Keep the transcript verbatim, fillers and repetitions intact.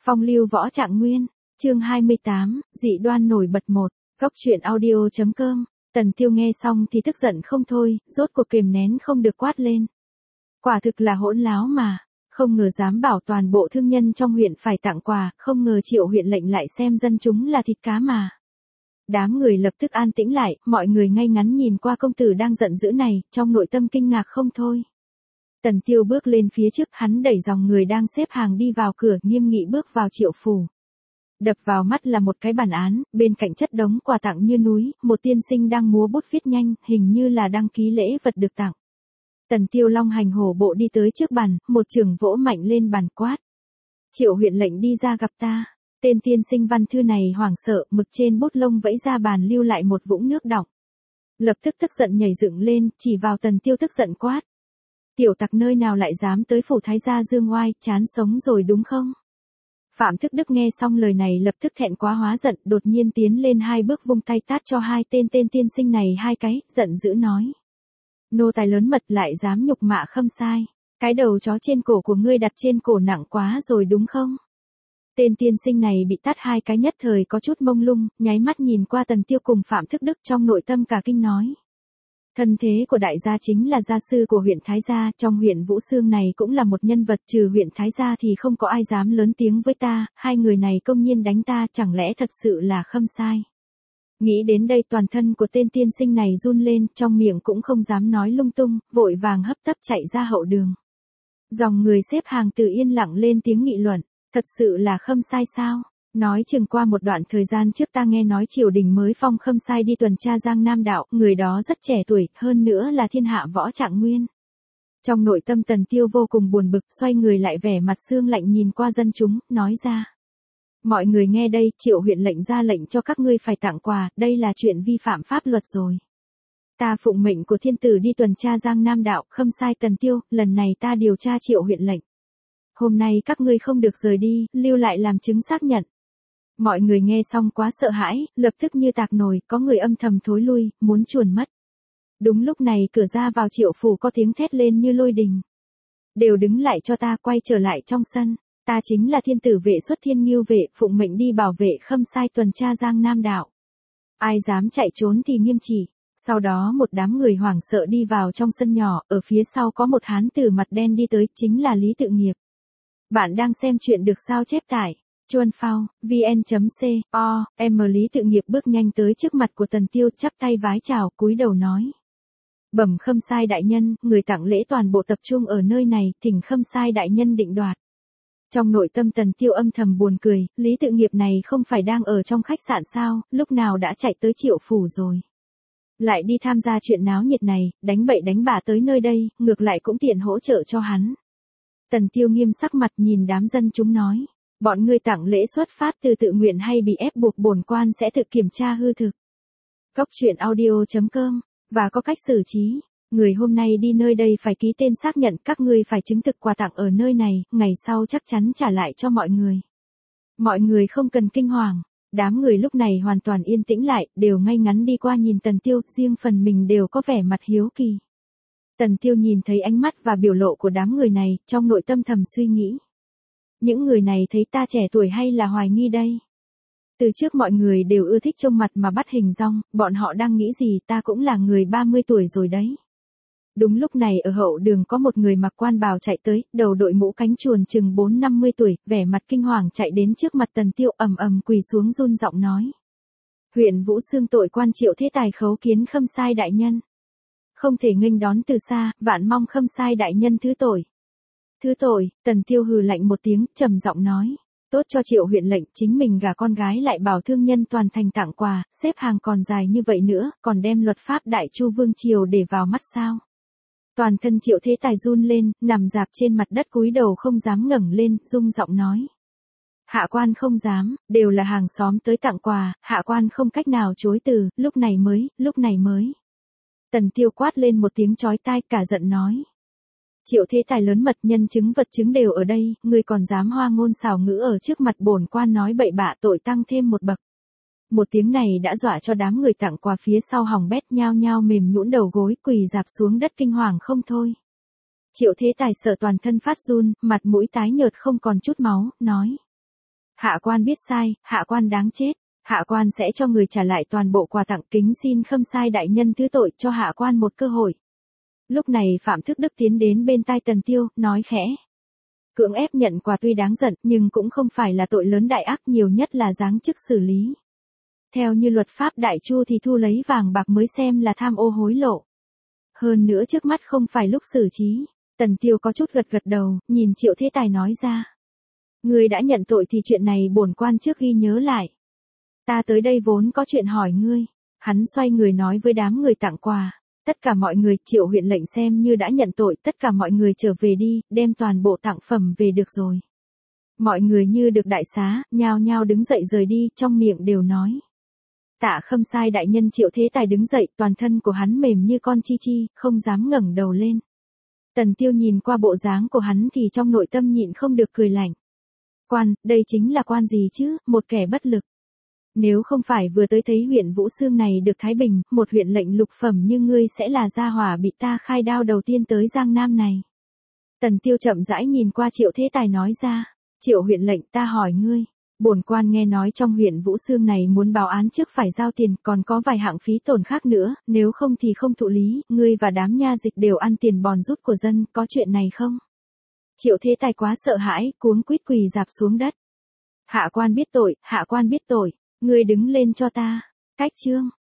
Phong lưu võ trạng nguyên, chương hai mươi tám, dị đoan nổi bật một, góc truyện audio chấm com. Tần Tiêu nghe xong thì tức giận không thôi, rốt cuộc kìm nén không được quát lên. Quả thực là hỗn láo mà, không ngờ dám bảo toàn bộ thương nhân trong huyện phải tặng quà, không ngờ Triệu huyện lệnh lại xem dân chúng là thịt cá mà. Đám người lập tức an tĩnh lại, mọi người ngay ngắn nhìn qua công tử đang giận dữ này, trong nội tâm kinh ngạc không thôi. Tần Tiêu bước lên phía trước, hắn đẩy dòng người đang xếp hàng đi vào cửa, nghiêm nghị bước vào Triệu phủ. Đập vào mắt là một cái bàn án, bên cạnh chất đống quà tặng như núi, một tiên sinh đang múa bút viết nhanh, hình như là đăng ký lễ vật được tặng. Tần Tiêu long hành hổ bộ đi tới trước bàn, một chưởng vỗ mạnh lên bàn quát. Triệu huyện lệnh đi ra gặp ta. Tên tiên sinh văn thư này hoảng sợ, mực trên bút lông vẫy ra bàn lưu lại một vũng nước đọng. Lập tức tức giận nhảy dựng lên, chỉ vào Tần Tiêu tức giận quát. Tiểu tặc nơi nào lại dám tới phủ thái gia dương oai, chán sống rồi đúng không? Phạm Thức Đức nghe xong lời này lập tức thẹn quá hóa giận, đột nhiên tiến lên hai bước vung tay tát cho hai tên tên tiên sinh này hai cái, giận dữ nói. Nô tài lớn mật lại dám nhục mạ Khâm Sai, cái đầu chó trên cổ của ngươi đặt trên cổ nặng quá rồi đúng không? Tên tiên sinh này bị tát hai cái nhất thời có chút mông lung, nháy mắt nhìn qua Tần Tiêu cùng Phạm Thức Đức trong nội tâm cả kinh nói. Thân thế của đại gia chính là gia sư của huyện Thái Gia, trong huyện Vũ Xương này cũng là một nhân vật, trừ huyện Thái Gia thì không có ai dám lớn tiếng với ta, hai người này công nhiên đánh ta, chẳng lẽ thật sự là Khâm Sai. Nghĩ đến đây toàn thân của tên tiên sinh này run lên, trong miệng cũng không dám nói lung tung, vội vàng hấp tấp chạy ra hậu đường. Dòng người xếp hàng từ yên lặng lên tiếng nghị luận, thật sự là Khâm Sai sao? Nói chừng qua một đoạn thời gian trước ta nghe nói triều đình mới phong Khâm Sai đi tuần tra Giang Nam đạo, người đó rất trẻ tuổi, hơn nữa là thiên hạ võ trạng nguyên. Trong nội tâm Tần Tiêu vô cùng buồn bực, xoay người lại vẻ mặt sương lạnh nhìn qua dân chúng, nói ra. Mọi người nghe đây, Triệu huyện lệnh ra lệnh cho các ngươi phải tặng quà, đây là chuyện vi phạm pháp luật rồi. Ta phụng mệnh của thiên tử đi tuần tra Giang Nam đạo, Khâm Sai Tần Tiêu, lần này ta điều tra Triệu huyện lệnh. Hôm nay các ngươi không được rời đi, lưu lại làm chứng xác nhận. Mọi người nghe xong quá sợ hãi, lập tức như tạc nồi, có người âm thầm thối lui, muốn chuồn mất. Đúng lúc này cửa ra vào Triệu phủ có tiếng thét lên như lôi đình. Đều đứng lại cho ta, quay trở lại trong sân, ta chính là thiên tử vệ xuất thiên ngưu vệ, phụng mệnh đi bảo vệ Khâm Sai tuần tra Giang Nam đạo. Ai dám chạy trốn thì nghiêm chỉ. Sau đó một đám người hoảng sợ đi vào trong sân nhỏ, ở phía sau có một hán tử mặt đen đi tới, chính là Lý Tự Nghiệp. Bạn đang xem chuyện được sao chép tải. Chuan phao, vn.co, em Lý Tự Nghiệp bước nhanh tới trước mặt của Tần Tiêu, chắp tay vái chào, cúi đầu nói. Bẩm Khâm Sai đại nhân, người tặng lễ toàn bộ tập trung ở nơi này, thỉnh Khâm Sai đại nhân định đoạt. Trong nội tâm Tần Tiêu âm thầm buồn cười, Lý Tự Nghiệp này không phải đang ở trong khách sạn sao, lúc nào đã chạy tới Triệu phủ rồi. Lại đi tham gia chuyện náo nhiệt này, đánh bậy đánh bạ tới nơi đây, ngược lại cũng tiện hỗ trợ cho hắn. Tần Tiêu nghiêm sắc mặt nhìn đám dân chúng nói. Bọn ngươi tặng lễ xuất phát từ tự nguyện hay bị ép buộc, bổn quan sẽ tự kiểm tra hư thực. Góc truyện audio chấm com, và có cách xử trí. Người hôm nay đi nơi đây phải ký tên xác nhận, các ngươi phải chứng thực quà tặng ở nơi này, ngày sau chắc chắn trả lại cho mọi người. Mọi người không cần kinh hoàng. Đám người lúc này hoàn toàn yên tĩnh lại, đều ngay ngắn đi qua nhìn Tần Tiêu, riêng phần mình đều có vẻ mặt hiếu kỳ. Tần Tiêu nhìn thấy ánh mắt và biểu lộ của đám người này, trong nội tâm thầm suy nghĩ. Những người này thấy ta trẻ tuổi hay là hoài nghi đây? Từ trước mọi người đều ưa thích trông mặt mà bắt hình dong, bọn họ đang nghĩ gì, ta cũng là người ba mươi tuổi rồi đấy. Đúng lúc này ở hậu đường có một người mặc quan bào chạy tới, đầu đội mũ cánh chuồn chừng bốn năm mươi tuổi, vẻ mặt kinh hoàng chạy đến trước mặt Tần Tiêu, ầm ầm quỳ xuống run giọng nói. Huyện Vũ Xương tội quan Triệu Thế Tài khấu kiến Khâm Sai đại nhân. Không thể nghênh đón từ xa, vạn mong Khâm Sai đại nhân thứ tội. Thứ tội, Tần Tiêu hừ lạnh một tiếng, trầm giọng nói. Tốt cho Triệu huyện lệnh, chính mình gả con gái lại bảo thương nhân toàn thành tặng quà, xếp hàng còn dài như vậy nữa, còn đem luật pháp Đại Chu Vương Triều để vào mắt sao. Toàn thân Triệu Thế Tài run lên, nằm dạp trên mặt đất cúi đầu không dám ngẩng lên, rung giọng nói. Hạ quan không dám, đều là hàng xóm tới tặng quà, hạ quan không cách nào chối từ, lúc này mới, lúc này mới. Tần Tiêu quát lên một tiếng chói tai, cả giận nói. Triệu Thế Tài lớn mật, nhân chứng vật chứng đều ở đây, ngươi còn dám hoa ngôn xảo ngữ ở trước mặt bổn quan nói bậy bạ, tội tăng thêm một bậc. Một tiếng này đã dọa cho đám người tặng quà phía sau hỏng bét nhao nhao mềm nhũn đầu gối, quỳ dạp xuống đất kinh hoàng không thôi. Triệu Thế Tài sợ toàn thân phát run, mặt mũi tái nhợt không còn chút máu, nói. Hạ quan biết sai, hạ quan đáng chết. Hạ quan sẽ cho người trả lại toàn bộ quà tặng, kính xin Khâm Sai đại nhân thứ tội cho hạ quan một cơ hội. Lúc này Phạm Thức Đức tiến đến bên tai Tần Tiêu, nói khẽ. Cưỡng ép nhận quà tuy đáng giận, nhưng cũng không phải là tội lớn đại ác, nhiều nhất là giáng chức xử lý. Theo như luật pháp Đại Chu thì thu lấy vàng bạc mới xem là tham ô hối lộ. Hơn nữa trước mắt không phải lúc xử trí. Tần Tiêu có chút gật gật đầu, nhìn Triệu Thế Tài nói ra. Ngươi đã nhận tội thì chuyện này bổn quan trước ghi nhớ lại. Ta tới đây vốn có chuyện hỏi ngươi. Hắn xoay người nói với đám người tặng quà. Tất cả mọi người, Triệu huyện lệnh xem như đã nhận tội, tất cả mọi người trở về đi, đem toàn bộ tặng phẩm về được rồi. Mọi người như được đại xá, nhao nhao đứng dậy rời đi, trong miệng đều nói. Tạ Khâm Sai đại nhân. Triệu Thế Tài đứng dậy, toàn thân của hắn mềm như con chi chi, không dám ngẩng đầu lên. Tần Tiêu nhìn qua bộ dáng của hắn thì trong nội tâm nhịn không được cười lạnh. Quan, đây chính là quan gì chứ, một kẻ bất lực. Nếu không phải vừa tới thấy huyện Vũ Xương này được thái bình, một huyện lệnh lục phẩm như ngươi sẽ là gia hỏa bị ta khai đao đầu tiên tới Giang Nam này. Tần Tiêu chậm rãi nhìn qua Triệu Thế Tài nói ra. Triệu huyện lệnh, ta hỏi ngươi. Bổn quan nghe nói trong huyện Vũ Xương này muốn báo án trước phải giao tiền, còn có vài hạng phí tổn khác nữa, nếu không thì không thụ lý, ngươi và đám nha dịch đều ăn tiền bòn rút của dân, có chuyện này không? Triệu Thế Tài quá sợ hãi, cuống quýt quỳ rạp xuống đất. Hạ quan biết tội, hạ quan biết tội, ngươi đứng lên cho ta. Cách chương.